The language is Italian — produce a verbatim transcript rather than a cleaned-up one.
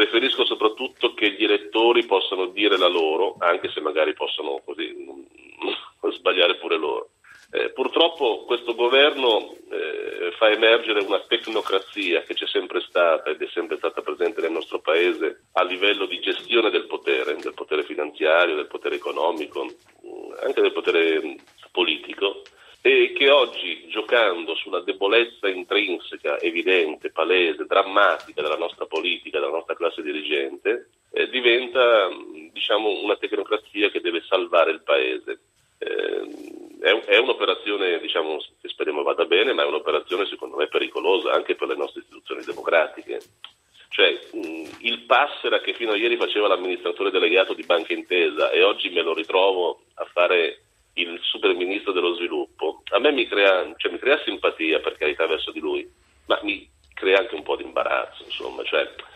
preferisco soprattutto che gli elettori possano dire la loro, anche se magari possono così sbagliare pure loro. Eh, purtroppo questo governo eh, fa emergere una tecnocrazia che c'è sempre stata ed è sempre stata presente nel nostro paese a livello di gestione del potere, del potere finanziario, del potere economico, anche del potere politico, e che oggi, giocando sulla debolezza intrinseca, evidente, palese, drammatica della nostra politica, della nostra classe dirigente, eh, diventa, diciamo, una tecnocrazia che deve salvare il paese. Eh, è, è un'operazione, diciamo, che speriamo vada bene, ma è un'operazione secondo me pericolosa anche per le nostre istituzioni democratiche. Cioè, mh, il Passera che fino a ieri faceva l'amministratore delegato di Banca Intesa e oggi me lo ritrovo a fare il super ministro dello sviluppo, a me mi crea, cioè, mi crea simpatia, per carità, verso di lui, ma mi crea anche un po' di imbarazzo, insomma, cioè